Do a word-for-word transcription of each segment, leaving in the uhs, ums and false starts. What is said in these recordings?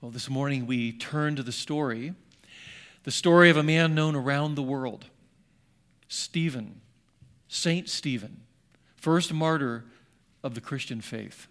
Well, this morning we turn to the story, the story of a man known around the world, Stephen, Saint Stephen, first martyr of the Christian faith.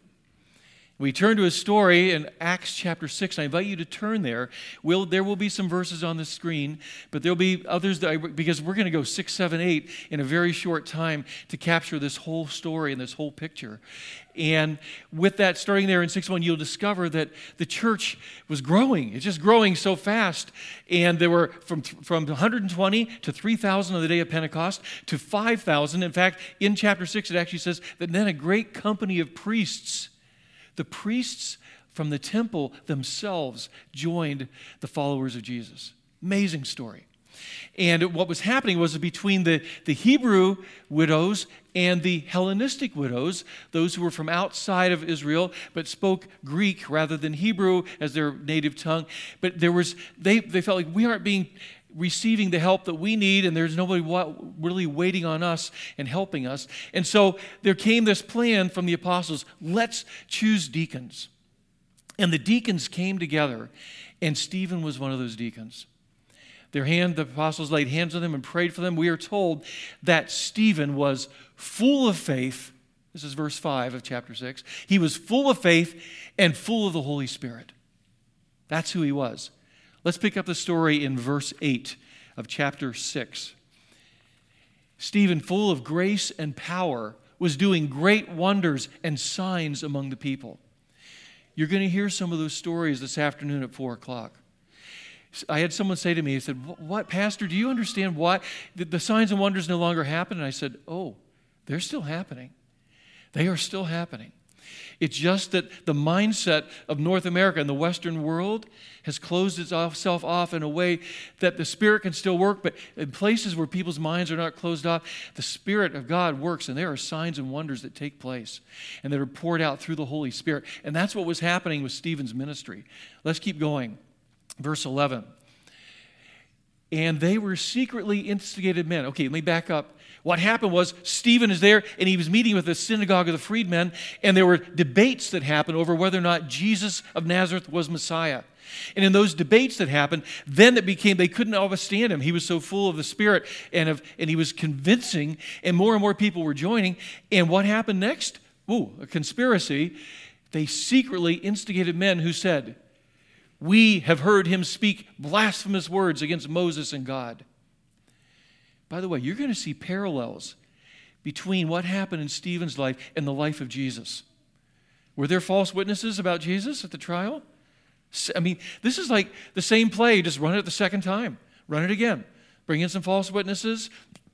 We turn to his story in Acts chapter six. I invite you to turn there. We'll, there will be some verses on the screen, but there'll be others, that I, because we're going to go six, seven, eight in a very short time to capture this whole story and this whole picture. And with that, starting there in six one, you'll discover that the church was growing. It's just growing so fast. And there were from, from one hundred twenty to three thousand on the day of Pentecost to five thousand. In fact, in chapter six, it actually says that then a great company of priests, the priests from the temple themselves, joined the followers of Jesus. Amazing story. And what was happening was between the, the Hebrew widows and the Hellenistic widows, those who were from outside of Israel but spoke Greek rather than Hebrew as their native tongue. But there was they, they felt like we aren't being receiving the help that we need, and there's nobody really waiting on us and helping us. And so there came this plan from the apostles, let's choose deacons. And the deacons came together, and Stephen was one of those deacons. Their hand, the apostles laid hands on them and prayed for them. We are told that Stephen was full of faith. This is verse five of chapter six. He was full of faith and full of the Holy Spirit. That's who he was. Let's pick up the story in verse eight of chapter six. Stephen, full of grace and power, was doing great wonders and signs among the people. You're going to hear some of those stories this afternoon at four o'clock. I had someone say to me, he said, what, Pastor, do you understand why the signs and wonders no longer happen? And I said, oh, they're still happening. They are still happening. It's just that the mindset of North America and the Western world has closed itself off in a way that the Spirit can still work, but in places where people's minds are not closed off, the Spirit of God works, and there are signs and wonders that take place and that are poured out through the Holy Spirit. And that's what was happening with Stephen's ministry. Let's keep going. Verse eleven. And they were secretly instigated men. Okay, let me back up. What happened was Stephen is there, and he was meeting with the synagogue of the freedmen, and there were debates that happened over whether or not Jesus of Nazareth was Messiah. And in those debates that happened, then it became, they couldn't understand him. He was so full of the Spirit, and, of, and he was convincing, and more and more people were joining. And what happened next? Ooh, a conspiracy. They secretly instigated men who said, we have heard him speak blasphemous words against Moses and God. By the way, you're going to see parallels between what happened in Stephen's life and the life of Jesus. Were there false witnesses about Jesus at the trial? I mean, this is like the same play, just run it the second time. Run it again. Bring in some false witnesses.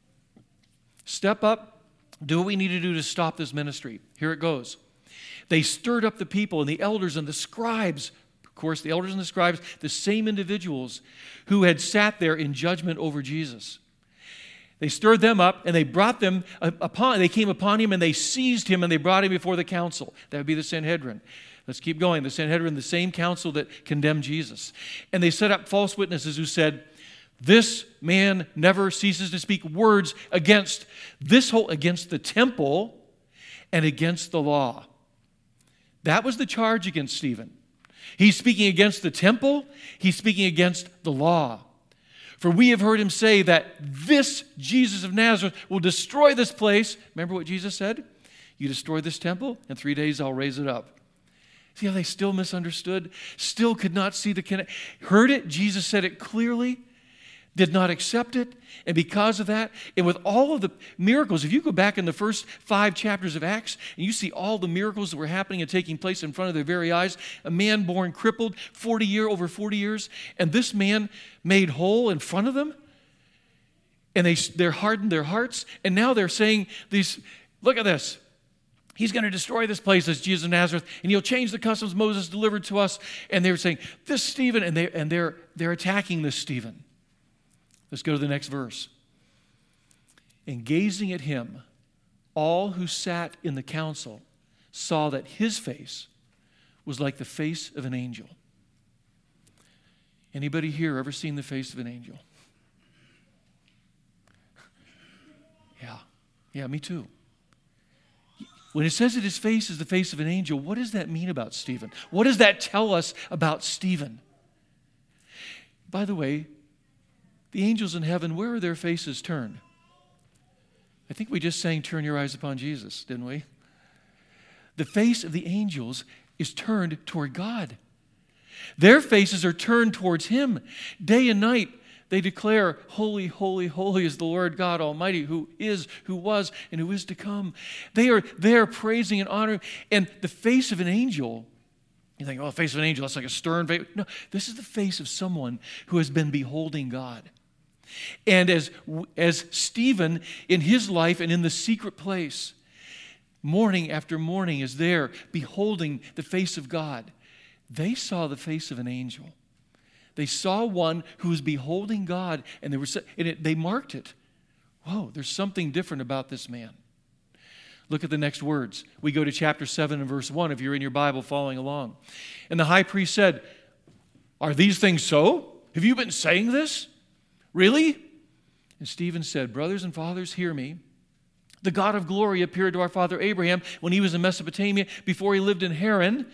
Step up. Do what we need to do to stop this ministry. Here it goes. They stirred up the people and the elders and the scribes. Of course, the elders and the scribes, the same individuals who had sat there in judgment over Jesus. They stirred them up, and they brought them upon, they came upon him, and they seized him, and they brought him before the council. That would be the Sanhedrin. Let's keep going. The Sanhedrin, the same council that condemned Jesus. And they set up false witnesses who said, this man never ceases to speak words against this whole, against the temple and against the law. That was the charge against Stephen. He's speaking against the temple. He's speaking against the law. For we have heard him say that this Jesus of Nazareth will destroy this place. Remember what Jesus said? You destroy this temple, in three days I'll raise it up. See how they still misunderstood? Still could not see the connection. Heard it, Jesus said it clearly, did not accept it, and because of that, and with all of the miracles, if you go back in the first five chapters of Acts, and you see all the miracles that were happening and taking place in front of their very eyes, a man born crippled, forty year, over forty years, and this man made whole in front of them, and they, they're hardened their hearts, and now they're saying these, look at this, he's going to destroy this place as Jesus of Nazareth, and he'll change the customs Moses delivered to us, and they're saying, this Stephen, and, they, and they're, they're attacking this Stephen. Let's go to the next verse. And gazing at him, all who sat in the council saw that his face was like the face of an angel. Anybody here ever seen the face of an angel? Yeah. Yeah, me too. When it says that his face is the face of an angel, what does that mean about Stephen? What does that tell us about Stephen? By the way, the angels in heaven, where are their faces turned? I think we just sang, "Turn your eyes upon Jesus," didn't we? The face of the angels is turned toward God. Their faces are turned towards him. Day and night, they declare, "Holy, holy, holy is the Lord God Almighty, who is, who was, and who is to come." They are there praising and honoring. And the face of an angel, you think, "Oh, the face of an angel, that's like a stern face." No, this is the face of someone who has been beholding God. And as, as Stephen, in his life and in the secret place, morning after morning is there beholding the face of God, they saw the face of an angel. They saw one who was beholding God, and they were and it, they marked it. Whoa, there's something different about this man. Look at the next words. We go to chapter seven and verse one, if you're in your Bible following along. And the high priest said, "Are these things so? Have you been saying this? Really?" And Stephen said, "Brothers and fathers, hear me. The God of glory appeared to our father Abraham when he was in Mesopotamia, before he lived in Haran,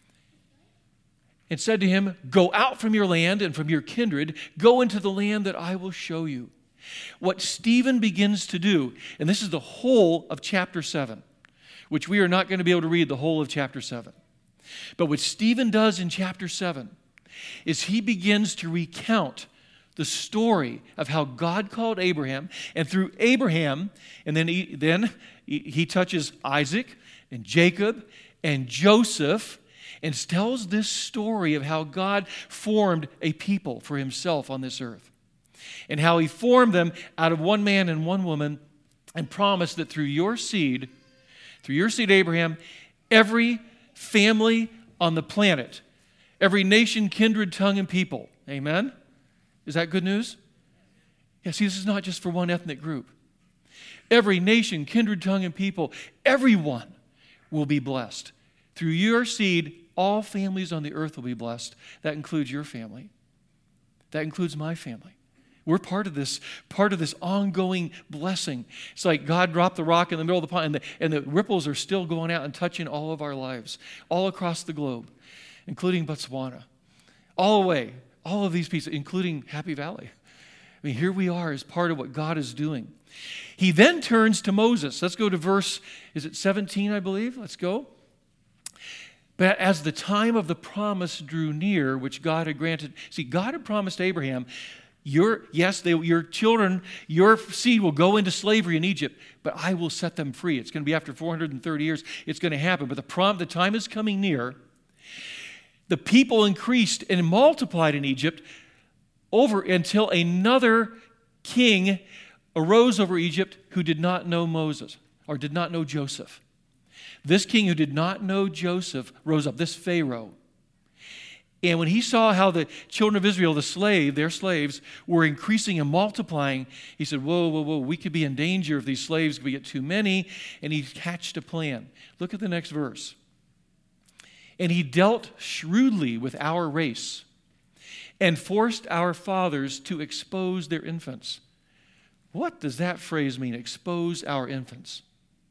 and said to him, 'Go out from your land and from your kindred, go into the land that I will show you.'" What Stephen begins to do, and this is the whole of chapter seven, which we are not going to be able to read the whole of chapter seven. But what Stephen does in chapter seven is he begins to recount the story of how God called Abraham, and through Abraham, and then he, then he touches Isaac and Jacob and Joseph, and tells this story of how God formed a people for himself on this earth, and how he formed them out of one man and one woman, and promised that through your seed, through your seed Abraham, every family on the planet, every nation, kindred, tongue, and people, amen? Is that good news? Yeah, see, this is not just for one ethnic group. Every nation, kindred, tongue, and people, everyone will be blessed. Through your seed, all families on the earth will be blessed. That includes your family. That includes my family. We're part of this, part of this ongoing blessing. It's like God dropped the rock in the middle of the pond, and the, and the ripples are still going out and touching all of our lives, all across the globe, including Botswana, all the way. All of these pieces, including Happy Valley. I mean, here we are as part of what God is doing. He then turns to Moses. Let's go to verse, is it seventeen, I believe? Let's go. "But as the time of the promise drew near, which God had granted," see, God had promised Abraham, your, yes, they, your children, your seed will go into slavery in Egypt, but I will set them free. It's going to be after four hundred thirty years. It's going to happen. But the, prom, the time is coming near. The people increased and multiplied in Egypt over until another king arose over Egypt who did not know Moses or did not know Joseph. This king who did not know Joseph rose up, this Pharaoh. And when he saw how the children of Israel, the slave, their slaves, were increasing and multiplying, he said, whoa, whoa, whoa, we could be in danger if these slaves, if we get too many. And he hatched a plan. Look at the next verse. "And he dealt shrewdly with our race and forced our fathers to expose their infants." What does that phrase mean, expose our infants?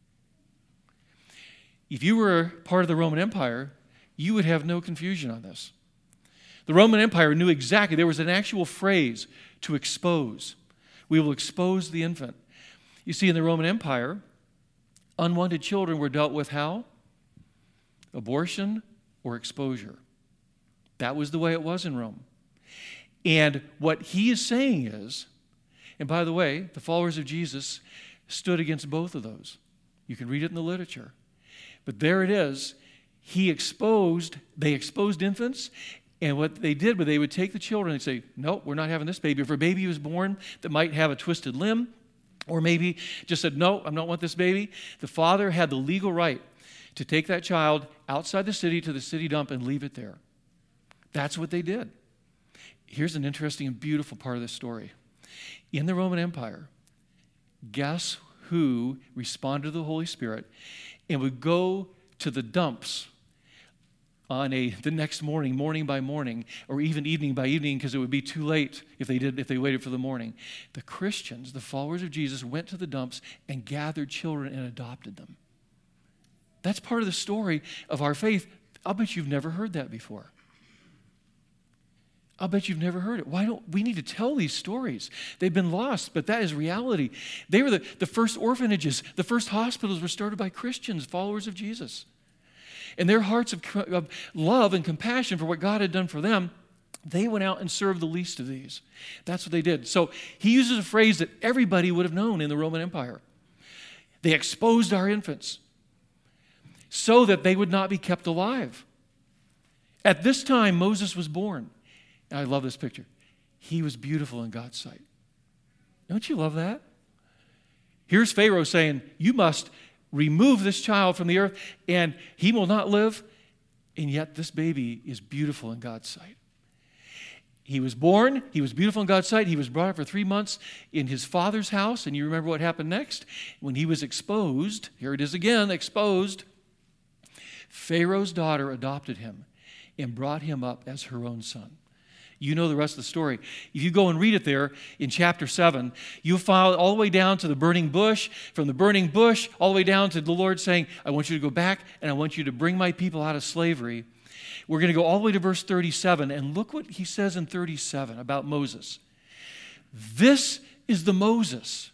If you were part of the Roman Empire, you would have no confusion on this. The Roman Empire knew exactly, there was an actual phrase, to expose. We will expose the infant. You see, in the Roman Empire, unwanted children were dealt with how? Abortion or exposure. That was the way it was in Rome. And what he is saying is, and by the way, the followers of Jesus stood against both of those. You can read it in the literature. But there it is. He exposed, they exposed infants, and what they did was they would take the children and say, "No, we're not having this baby." If a baby was born that might have a twisted limb, or maybe just said, "No, I don't want this baby," the father had the legal right to take that child outside the city to the city dump and leave it there. That's what they did. Here's an interesting and beautiful part of this story. In the Roman Empire, guess who responded to the Holy Spirit and would go to the dumps on a the next morning, morning by morning, or even evening by evening, because it would be too late if they did if they waited for the morning. The Christians, the followers of Jesus, went to the dumps and gathered children and adopted them. That's part of the story of our faith. I'll bet you've never heard that before. I'll bet you've never heard it. Why don't we need to tell these stories? They've been lost, but that is reality. They were the, the first orphanages. The first hospitals were started by Christians, followers of Jesus. And their hearts of, of love and compassion for what God had done for them, they went out and served the least of these. That's what they did. So he uses a phrase that everybody would have known in the Roman Empire. They exposed our infants so that they would not be kept alive. At this time, Moses was born. And I love this picture. He was beautiful in God's sight. Don't you love that? Here's Pharaoh saying, you must remove this child from the earth and he will not live. And yet this baby is beautiful in God's sight. He was born. He was beautiful in God's sight. He was brought up for three months in his father's house. And you remember what happened next? When he was exposed, here it is again, exposed, Pharaoh's daughter adopted him and brought him up as her own son. You know the rest of the story. If you go and read it there in chapter seven, you'll follow all the way down to the burning bush, from the burning bush all the way down to the Lord saying, I want you to go back and I want you to bring my people out of slavery. We're going to go all the way to verse thirty-seven, and look what he says in thirty-seven about Moses. This is the Moses.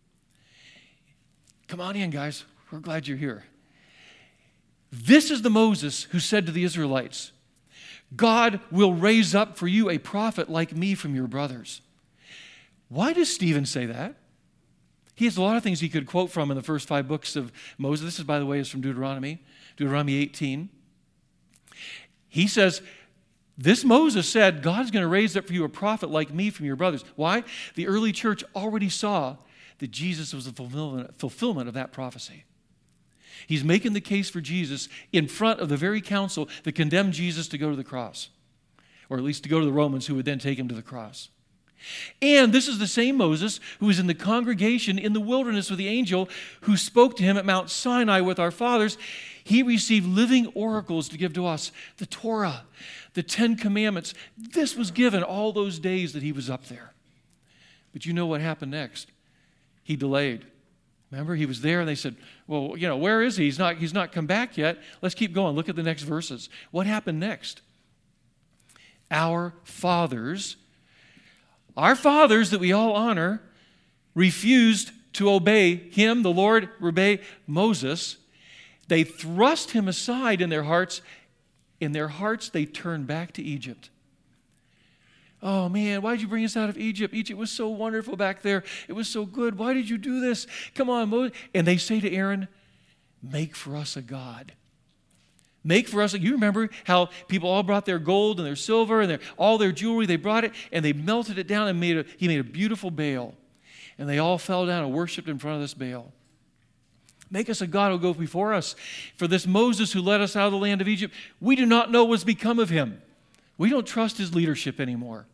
Come on in, guys. We're glad you're here. This is the Moses who said to the Israelites, God will raise up for you a prophet like me from your brothers. Why does Stephen say that? He has a lot of things he could quote from in the first five books of Moses. This is, by the way, is from Deuteronomy, Deuteronomy eighteen. He says, this Moses said, God's going to raise up for you a prophet like me from your brothers. Why? The early church already saw that Jesus was the fulfillment, fulfillment of that prophecy. He's making the case for Jesus in front of the very council that condemned Jesus to go to the cross, or at least to go to the Romans who would then take him to the cross. And this is the same Moses who was in the congregation in the wilderness with the angel who spoke to him at Mount Sinai with our fathers. He received living oracles to give to us, the Torah, the Ten Commandments. This was given all those days that he was up there. But you know what happened next? He delayed. Remember, he was there and they said, well, you know, where is he? He's not, he's not come back yet. Let's keep going. Look at the next verses. What happened next? Our fathers, our fathers that we all honor, refused to obey him, the Lord, obey Moses. They thrust him aside in their hearts. In their hearts, they turned back to Egypt. Oh, man, why did you bring us out of Egypt? Egypt was so wonderful back there. It was so good. Why did you do this? Come on, Moses. And they say to Aaron, make for us a god. Make for us a... You remember how people all brought their gold and their silver and their, all their jewelry. They brought it and they melted it down and made a, he made a beautiful Baal. And they all fell down and worshiped in front of this Baal. Make us a god who will go before us. For this Moses who led us out of the land of Egypt, we do not know what's become of him. We don't trust his leadership anymore.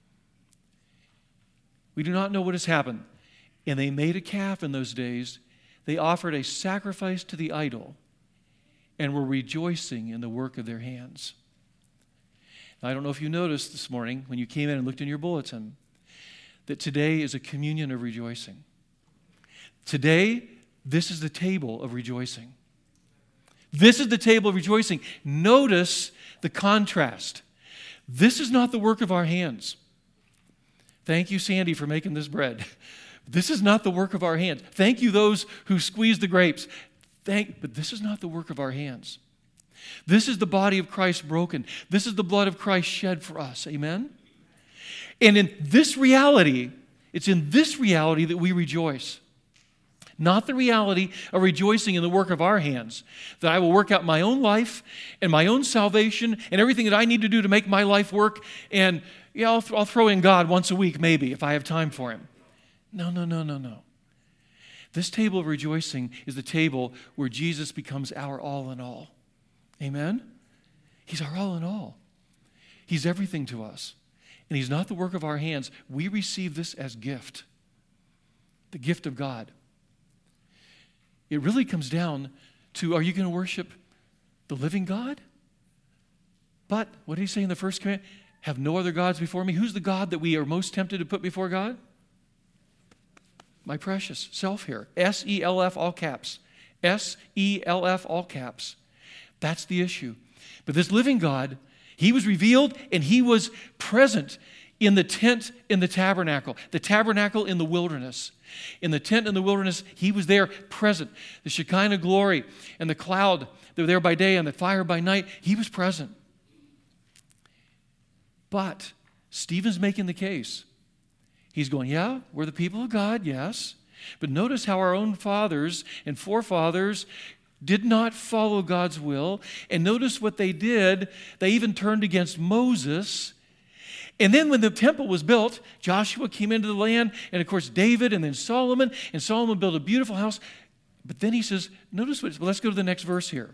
We do not know what has happened. And they made a calf in those days. They offered a sacrifice to the idol and were rejoicing in the work of their hands. Now, I don't know if you noticed this morning when you came in and looked in your bulletin that today is a communion of rejoicing. Today, this is the table of rejoicing. This is the table of rejoicing. Notice the contrast. This is not the work of our hands. Thank you, Sandy, for making this bread. This is not the work of our hands. Thank you, those who squeeze the grapes. Thank, but this is not the work of our hands. This is the body of Christ broken. This is the blood of Christ shed for us. Amen? And in this reality, it's in this reality that we rejoice. Not the reality of rejoicing in the work of our hands, that I will work out my own life and my own salvation and everything that I need to do to make my life work. And yeah, I'll, th- I'll throw in God once a week maybe if I have time for him. No, no, no, no, no. This table of rejoicing is the table where Jesus becomes our all in all. Amen? He's our all in all. He's everything to us. And he's not the work of our hands. We receive this as gift. The gift of God. It really comes down to, are you going to worship the living God? But, what did he say in the first command? Have no other gods before me. Who's the God that we are most tempted to put before God? My precious self here. S E L F, all caps. S E L F, all caps. That's the issue. But this living God, he was revealed and he was present in the tent in the tabernacle, the tabernacle in the wilderness. In the tent in the wilderness, he was there present. The Shekinah glory and the cloud, they were there by day and the fire by night, he was present. But Stephen's making the case. He's going, yeah, we're the people of God, yes. But notice how our own fathers and forefathers did not follow God's will. And notice what they did. They even turned against Moses. And then when the temple was built, Joshua came into the land, and of course David, and then Solomon, and Solomon built a beautiful house. But then he says, notice what, let's go to the next verse here.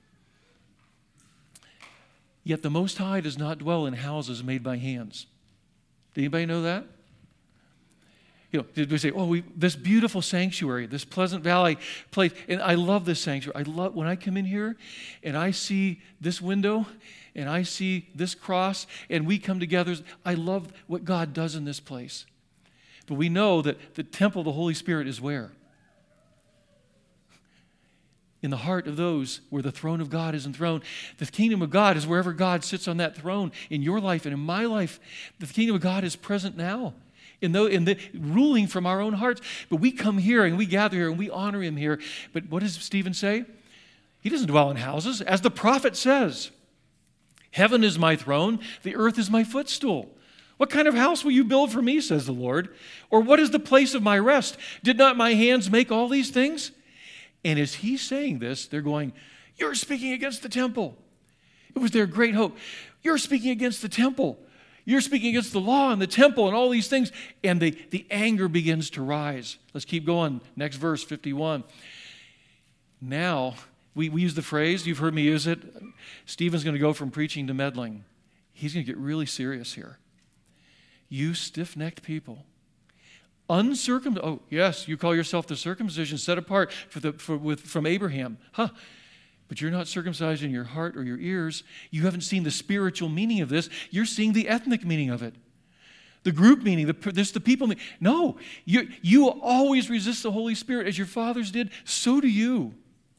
Yet the Most High does not dwell in houses made by hands. Did anybody know that? You know, did we say, oh, we, this beautiful sanctuary, this Pleasant Valley place, and I love this sanctuary. I love, when I come in here and I see this window and I see this cross and we come together, I love what God does in this place. But we know that the temple of the Holy Spirit is where? In the heart of those where the throne of God is enthroned. The kingdom of God is wherever God sits on that throne in your life and in my life. The kingdom of God is present now. In the, in the ruling from our own hearts. But we come here and we gather here and we honor him here. But what does Stephen say? He doesn't dwell in houses. As the prophet says, heaven is my throne, the earth is my footstool. What kind of house will you build for me, says the Lord? Or what is the place of my rest? Did not my hands make all these things? And as he's saying this, they're going, you're speaking against the temple. It was their great hope. You're speaking against the temple. You're speaking against the law and the temple and all these things. And the, the anger begins to rise. Let's keep going. Next verse, fifty-one. Now, we, we use the phrase, you've heard me use it. Stephen's going to go from preaching to meddling. He's going to get really serious here. You stiff-necked people. Uncircumcised. Oh, yes, you call yourself the circumcision set apart for the, for, with, from Abraham. Huh. But you're not circumcised in your heart or your ears. You haven't seen the spiritual meaning of this. You're seeing the ethnic meaning of it. The group meaning, the, this the people meaning. No, you, you always resist the Holy Spirit as your fathers did. So do you.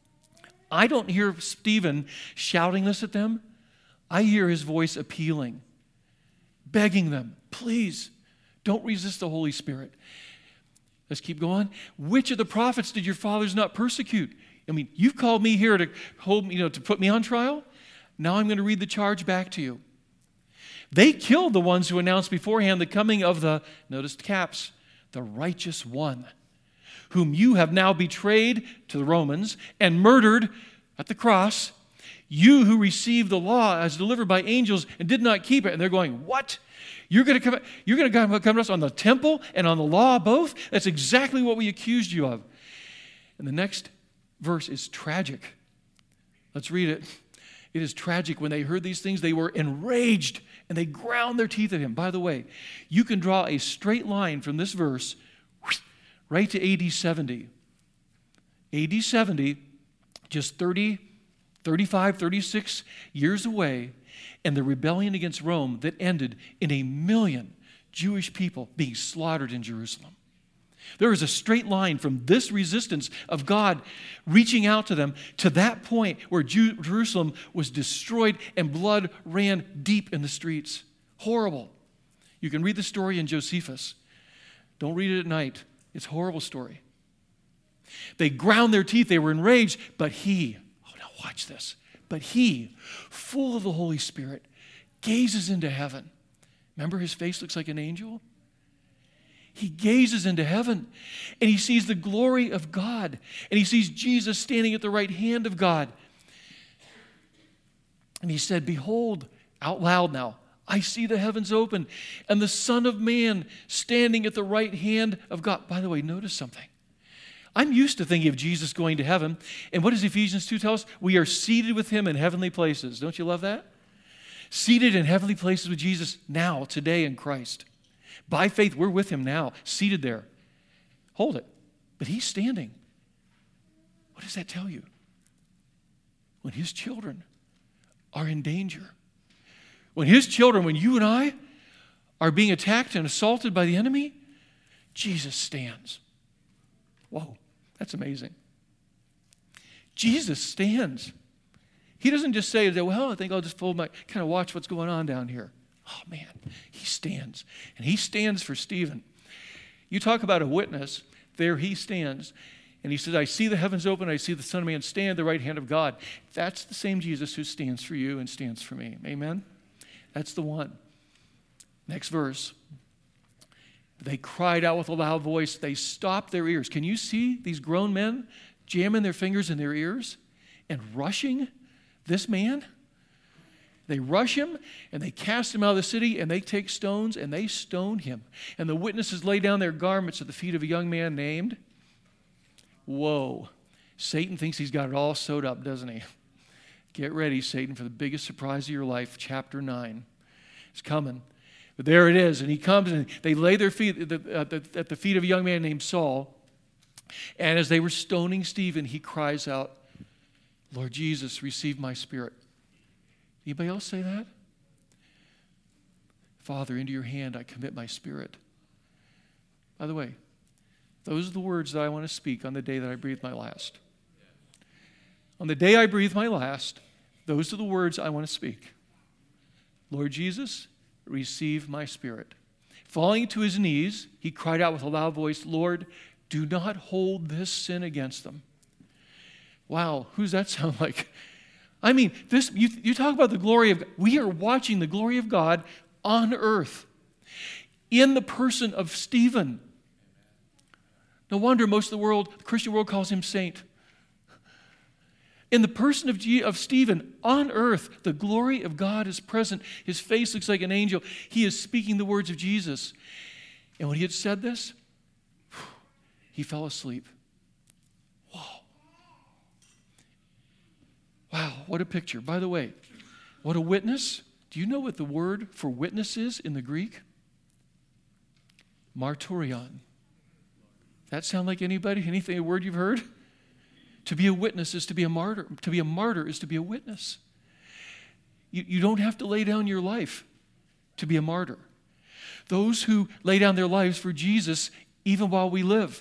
I don't hear Stephen shouting this at them. I hear his voice appealing, begging them, please, don't resist the Holy Spirit. Let's keep going. Which of the prophets did your fathers not persecute? I mean, you've called me here to hold me, you know, to put me on trial. Now I'm going to read the charge back to you. They killed the ones who announced beforehand the coming of the, notice caps, the righteous one, whom you have now betrayed to the Romans and murdered at the cross. You who received the law as delivered by angels and did not keep it. And they're going, what? You're going to come, you're going to come to us on the temple and on the law both? That's exactly what we accused you of. And the next verse is tragic. Let's read it. It is tragic. When they heard these things, they were enraged and they ground their teeth at him. By the way, you can draw a straight line from this verse right to A D seventy. A D seventy, just thirty, thirty-five, thirty-six years away, and the rebellion against Rome that ended in a million Jewish people being slaughtered in Jerusalem. There is a straight line from this resistance of God reaching out to them to that point where Jerusalem was destroyed and blood ran deep in the streets. Horrible. You can read the story in Josephus. Don't read it at night. It's a horrible story. They ground their teeth. They were enraged. But he, oh, now watch this. But he, full of the Holy Spirit, gazes into heaven. Remember, his face looks like an angel? He gazes into heaven and he sees the glory of God and he sees Jesus standing at the right hand of God. And he said, behold, out loud now, I see the heavens open and the Son of Man standing at the right hand of God. By the way, notice something. I'm used to thinking of Jesus going to heaven. And what does Ephesians two tell us? We are seated with him in heavenly places. Don't you love that? Seated in heavenly places with Jesus now, today in Christ. By faith, we're with him now, seated there. Hold it. But he's standing. What does that tell you? When his children are in danger, when his children, when you and I are being attacked and assaulted by the enemy, Jesus stands. Whoa, that's amazing. Jesus stands. He doesn't just say, well, I think I'll just fold my, kind of watch what's going on down here. Oh, man, he stands. And he stands for Stephen. You talk about a witness, there he stands. And he says, I see the heavens open, I see the Son of Man stand at the right hand of God. That's the same Jesus who stands for you and stands for me. Amen? That's the one. Next verse. They cried out with a loud voice. They stopped their ears. Can you see these grown men jamming their fingers in their ears and rushing this man? They rush him and they cast him out of the city and they take stones and they stone him. And the witnesses lay down their garments at the feet of a young man named, whoa, Satan thinks he's got it all sewed up, doesn't he? Get ready, Satan, for the biggest surprise of your life. Chapter nine is coming. But there it is. And he comes and they lay their feet at the, at the, at the feet of a young man named Saul. And as they were stoning Stephen, he cries out, Lord Jesus, receive my spirit. Anybody else say that? Father, into your hand I commit my spirit. By the way, those are the words that I want to speak on the day that I breathe my last. On the day I breathe my last, those are the words I want to speak. Lord Jesus, receive my spirit. Falling to his knees, he cried out with a loud voice, Lord, do not hold this sin against them. Wow, who does that sound like? I mean, this you, you talk about the glory of God. We are watching the glory of God on earth in the person of Stephen. No wonder most of the world, the Christian world, calls him saint. In the person of, G, of Stephen, on earth, the glory of God is present. His face looks like an angel. He is speaking the words of Jesus. And when he had said this, he fell asleep. Whoa. Wow, what a picture. By the way, what a witness. Do you know what the word for witness is in the Greek? Marturion. That sound like anybody? Anything, a word you've heard? To be a witness is to be a martyr. To be a martyr is to be a witness. You, you don't have to lay down your life to be a martyr. Those who lay down their lives for Jesus, even while we live.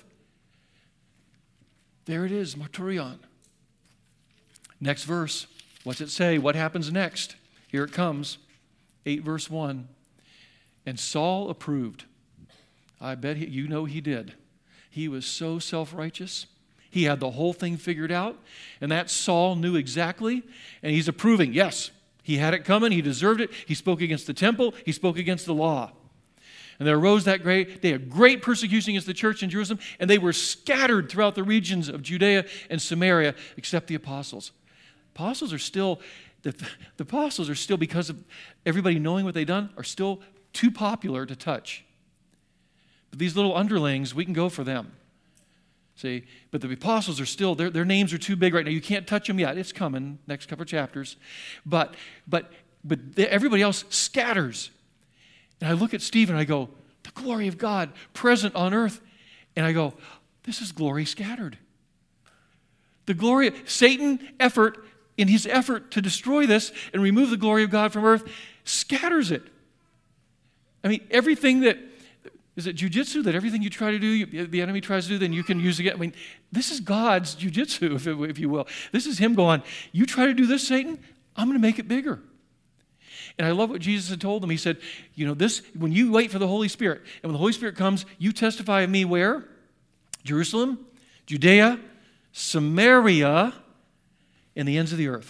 There it is, marturion. Next verse. What's it say? What happens next? Here it comes. eight verse one. And Saul approved. I bet he, you know he did. He was so self-righteous. He had the whole thing figured out, and that Saul knew exactly, and he's approving. Yes, he had it coming. He deserved it. He spoke against the temple. He spoke against the law. And there arose that great day, a great persecution against the church in Jerusalem, and they were scattered throughout the regions of Judea and Samaria, except the apostles. Apostles are still, the, the apostles are still, because of everybody knowing what they've done, are still too popular to touch. But these little underlings, we can go for them. See, but the apostles are still, their, their names are too big right now. You can't touch them yet. It's coming, next couple of chapters. But but but the, everybody else scatters. And I look at Stephen and I go, the glory of God present on earth. And I go, this is glory scattered. The glory, Satan effort, in his effort to destroy this and remove the glory of God from earth, scatters it. I mean, everything that, is it jujitsu that everything you try to do, you, the enemy tries to do, then you can use again? I mean, this is God's jujitsu, if, if you will. This is him going, you try to do this, Satan, I'm going to make it bigger. And I love what Jesus had told them. He said, you know, this, when you wait for the Holy Spirit, and when the Holy Spirit comes, you testify of me where? Jerusalem, Judea, Samaria, and the ends of the earth.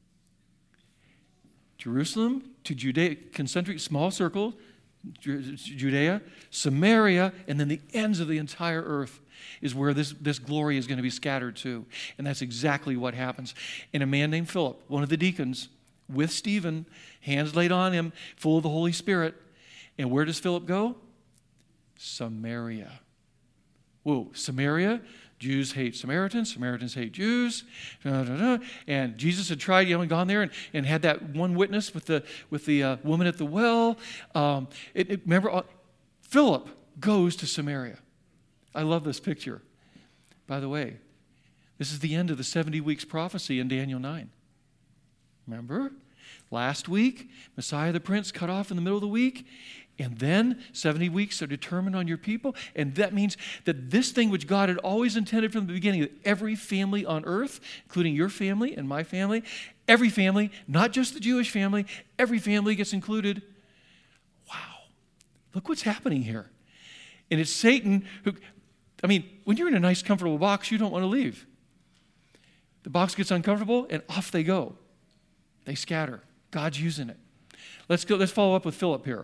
Jerusalem to Judea, concentric, small circle, Judea, Samaria, and then the ends of the entire earth is where this, this glory is going to be scattered to. And that's exactly what happens. And a man named Philip, one of the deacons, with Stephen, hands laid on him, full of the Holy Spirit. And where does Philip go? Samaria. Whoa, Samaria? Jews hate Samaritans, Samaritans hate Jews, da, da, da. And Jesus had tried, you know, gone there and, and had that one witness with the with the uh, woman at the well. Um, it, it, remember, uh, Philip goes to Samaria. I love this picture. By the way, this is the end of the seventy weeks prophecy in Daniel nine. Remember? Last week, Messiah the Prince cut off in the middle of the week. And then seventy weeks are determined on your people. And that means that this thing which God had always intended from the beginning, that every family on earth, including your family and my family, every family, not just the Jewish family, every family gets included. Wow. Look what's happening here. And it's Satan who, I mean, when you're in a nice, comfortable box, you don't want to leave. The box gets uncomfortable, and off they go. They scatter. God's using it. Let's go. Let's follow up with Philip here.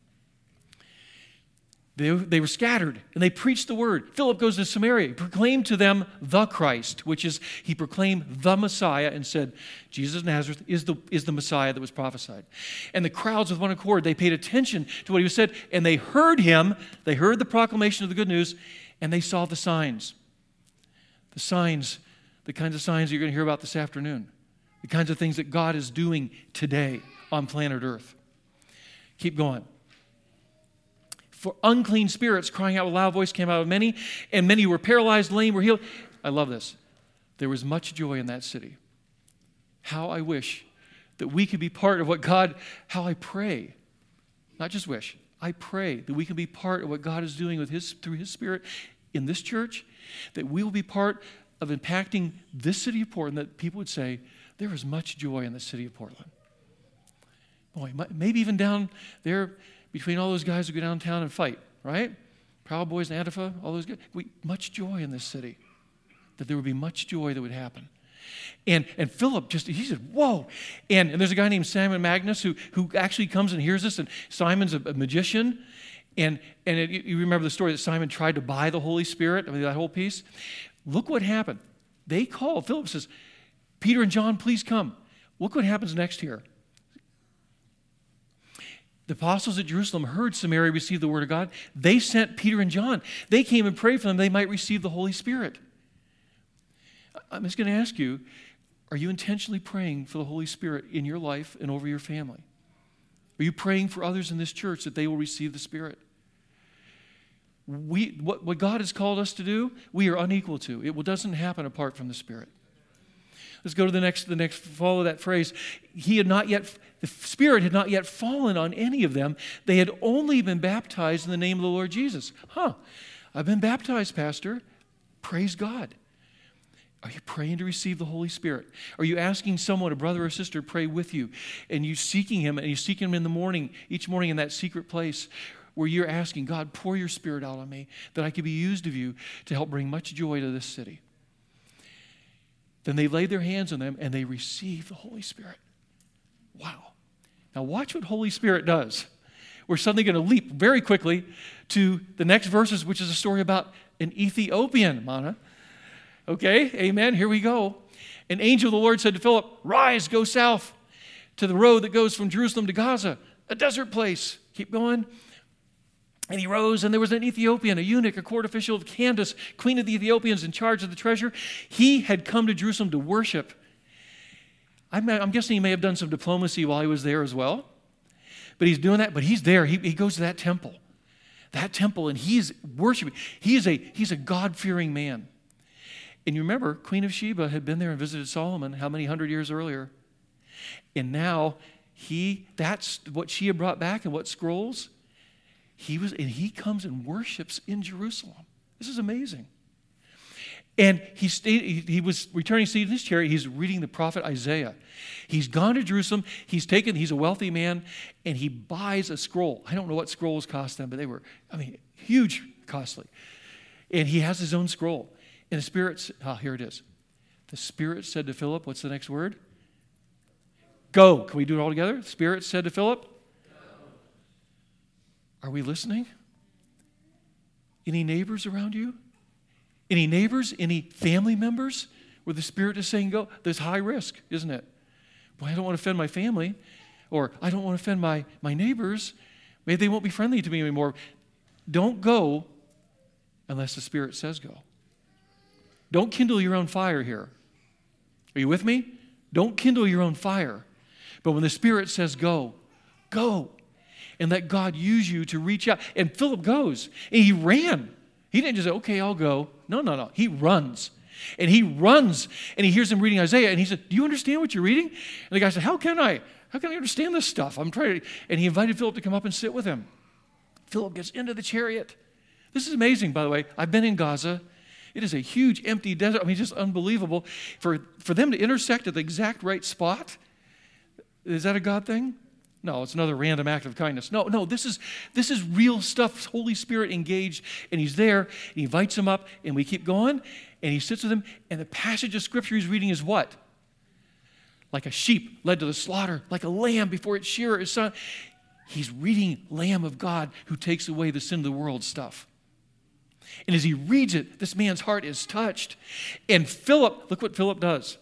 They, they were scattered, and they preached the word. Philip goes to Samaria, proclaimed to them the Christ, which is, he proclaimed the Messiah and said, Jesus of Nazareth is the, is the Messiah that was prophesied. And the crowds with one accord, they paid attention to what he said, and they heard him, they heard the proclamation of the good news, and they saw the signs. The signs, the kinds of signs you're going to hear about this afternoon. The kinds of things that God is doing today on planet Earth. Keep going. For unclean spirits crying out with a loud voice came out of many, and many were paralyzed, lame, were healed. I love this. There was much joy in that city. How I wish that we could be part of what God, how I pray, not just wish, I pray that we can be part of what God is doing with His through His Spirit in this church, that we will be part of impacting this city of Portland, that people would say, there is much joy in the city of Portland. Boy, maybe even down there, between all those guys who go downtown and fight, right? Proud Boys and Antifa, all those guys. We, much joy in this city. That there would be much joy that would happen. And and Philip just, he said, whoa. And, and there's a guy named Simon Magnus who, who actually comes and hears this. And Simon's a, a magician. And, and it, you remember the story that Simon tried to buy the Holy Spirit. I mean, that whole piece. Look what happened. They called. Philip says, Peter and John, please come. Look what happens next here. The apostles at Jerusalem heard Samaria receive the word of God. They sent Peter and John. They came and prayed for them they might receive the Holy Spirit. I'm just going to ask you, are you intentionally praying for the Holy Spirit in your life and over your family? Are you praying for others in this church that they will receive the Spirit? We, what, what God has called us to do, we are unequal to. It doesn't happen apart from the Spirit. Let's go to the next, the next, follow that phrase. He had not yet, the Spirit had not yet fallen on any of them. They had only been baptized in the name of the Lord Jesus. Huh, I've been baptized, Pastor. Praise God. Are you praying to receive the Holy Spirit? Are you asking someone, a brother or sister, to pray with you? And you seeking Him, and you seeking Him in the morning, each morning in that secret place where you're asking, God, pour your Spirit out on me that I could be used of you to help bring much joy to this city. Then they laid their hands on them and they received the Holy Spirit. Wow. Now watch what Holy Spirit does. We're suddenly going to leap very quickly to the next verses, which is a story about an Ethiopian, Mana. Okay, amen, here we go. An angel of the Lord said to Philip, rise, go south to the road that goes from Jerusalem to Gaza, a desert place. Keep going. And he rose, and there was an Ethiopian, a eunuch, a court official of Candace, queen of the Ethiopians, in charge of the treasure. He had come to Jerusalem to worship. I'm, I'm guessing he may have done some diplomacy while he was there as well. But he's doing that, but he's there. He, he goes to that temple. That temple, and he's worshiping. He is a, he's a God-fearing man. And you remember, Queen of Sheba had been there and visited Solomon how many hundred years earlier? And now, he, that's what she had brought back, and what scrolls? He was, and he comes and worships in Jerusalem. This is amazing. And he stayed, he was returning seated in his chariot. He's reading the prophet Isaiah. He's gone to Jerusalem. He's taken, he's a wealthy man, and he buys a scroll. I don't know what scrolls cost them, but they were, I mean, huge, costly. And he has his own scroll. And the Spirit, oh, here it is. The Spirit said to Philip, what's the next word? Go. Can we do it all together? The Spirit said to Philip, are we listening? Any neighbors around you? Any neighbors? Any family members where the Spirit is saying go? There's high risk, isn't it? Well, I don't want to offend my family, or I don't want to offend my, my neighbors. Maybe they won't be friendly to me anymore. Don't go unless the Spirit says go. Don't kindle your own fire here. Are you with me? Don't kindle your own fire. But when the Spirit says go, go. And let God use you to reach out. And Philip goes, and he ran. He didn't just say, okay, I'll go. No, no, no. He runs. And he runs, and he hears him reading Isaiah, and he said, do you understand what you're reading? And the guy said, how can I? how can I understand this stuff? I'm trying to, and he invited Philip to come up and sit with him. Philip gets into the chariot. This is amazing, by the way. I've been in Gaza. It is a huge empty desert. I mean, just unbelievable. For, for them to intersect at the exact right spot, is that a God thing? No, it's another random act of kindness. No, no, this is this is real stuff. Holy Spirit engaged, and he's there, and he invites him up, and we keep going, and he sits with him, and the passage of Scripture he's reading is what? Like a sheep led to the slaughter, like a lamb before its shearer is son. He's reading Lamb of God who takes away the sin of the world stuff. And as he reads it, this man's heart is touched. And Philip, look what Philip does.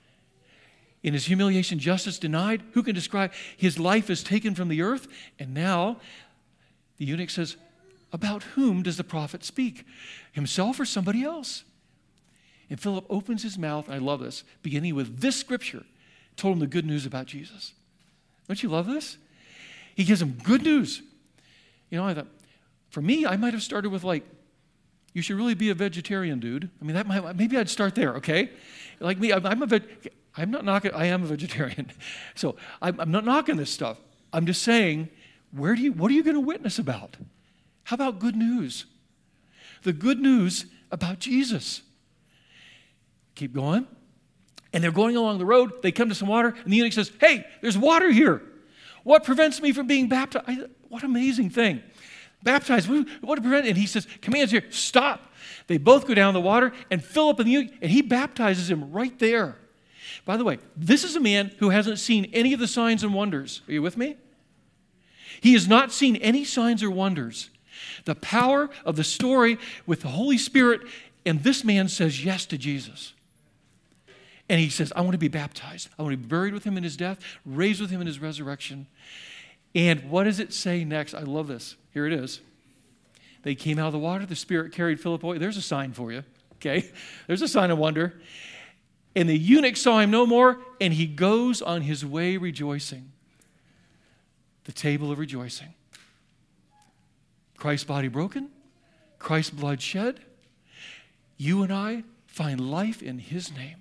In his humiliation, justice denied. Who can describe? His life is taken from the earth. And now the eunuch says, about whom does the prophet speak? Himself or somebody else? And Philip opens his mouth, I love this, beginning with this scripture, told him the good news about Jesus. Don't you love this? He gives him good news. You know, I thought, for me, I might have started with like, you should really be a vegetarian, dude. I mean, that might, maybe I'd start there, okay? Like me, I'm, I'm a veg, I'm not knocking, I am a vegetarian. So I'm, I'm not knocking this stuff. I'm just saying, where do you, what are you going to witness about? How about good news? The good news about Jesus. Keep going. And they're going along the road. They come to some water, and the eunuch says, hey, there's water here. What prevents me from being baptized? I, what amazing thing. Baptized. What prevent? And he says, commands here, stop. They both go down the water, and Philip and the eunuch, and he baptizes him right there. By the way, this is a man who hasn't seen any of the signs and wonders. Are you with me? He has not seen any signs or wonders. The power of the story with the Holy Spirit, and this man says yes to Jesus. And he says, I want to be baptized. I want to be buried with him in his death, raised with him in his resurrection. And what does it say next? I love this. Here it is. They came out of the water. The Spirit carried Philip away. There's a sign for you, okay? There's a sign of wonder. And the eunuch saw him no more, and he goes on his way rejoicing. The table of rejoicing. Christ's body broken, Christ's blood shed. You and I find life in his name.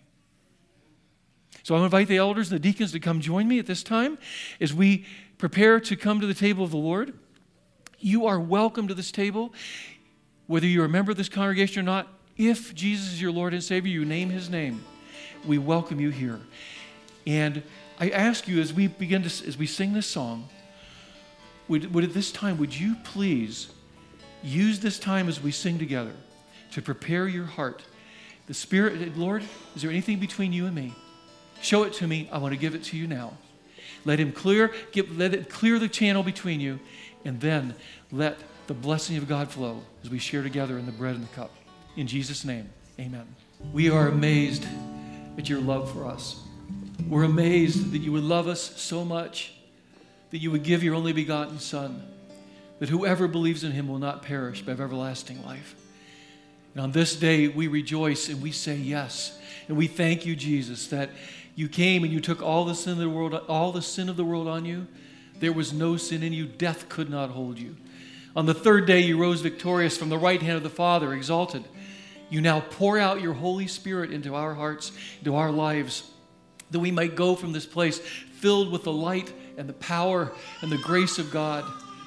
So I invite the elders and the deacons to come join me at this time as we prepare to come to the table of the Lord. You are welcome to this table, whether you're a member of this congregation or not. If Jesus is your Lord and Savior, you name his name, we welcome you here. And I ask you as we begin to, as we sing this song, would, would at this time, would you please use this time as we sing together to prepare your heart. The Spirit, Lord, is there anything between you and me? Show it to me. I want to give it to you now. Let him clear, give, let it clear the channel between you, and then let the blessing of God flow as we share together in the bread and the cup. In Jesus' name, amen. We are amazed at your love for us. We're amazed that you would love us so much, that you would give your only begotten Son, that whoever believes in him will not perish but have everlasting life. And on this day, we rejoice and we say yes. And we thank you, Jesus, that you came and you took all the sin of the world, all the sin of the world on you. There was no sin in you. Death could not hold you. On the third day, you rose victorious from the right hand of the Father, exalted. You now pour out your Holy Spirit into our hearts, into our lives, that we might go from this place filled with the light and the power and the grace of God,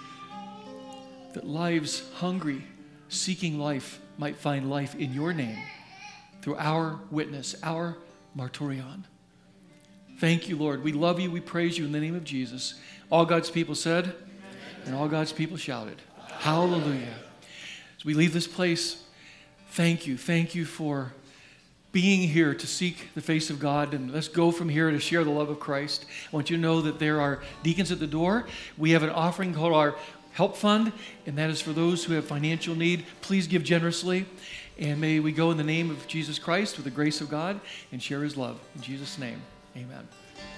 that lives hungry, seeking life, might find life in your name through our witness, our martyrion. Thank you, Lord. We love you. We praise you in the name of Jesus. All God's people said, amen. And all God's people shouted, hallelujah. As we leave this place, thank you. Thank you for being here to seek the face of God. And let's go from here to share the love of Christ. I want you to know that there are deacons at the door. We have an offering called our Help Fund, and that is for those who have financial need. Please give generously. And may we go in the name of Jesus Christ with the grace of God and share his love. In Jesus' name, amen.